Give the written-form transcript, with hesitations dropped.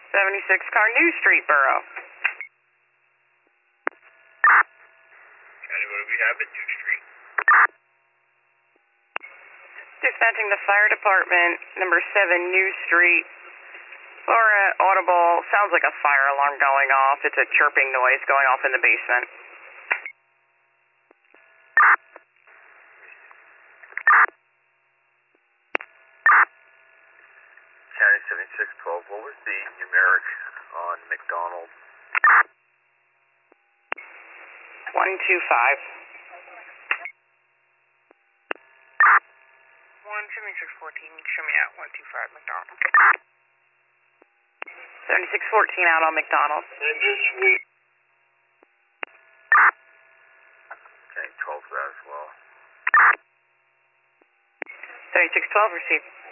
76 car, New Street, Borough. County, what do we have at New Street? Dispatching the fire department, number 7, New Street. Or audible, sounds like a fire alarm going off. It's a chirping noise going off in the basement. County 7612, what was the numeric on McDonald? 125. 17614, show me out 125 McDonald. 7614 out on McDonald. And this week. Okay, 12 for that as well. 7612 received.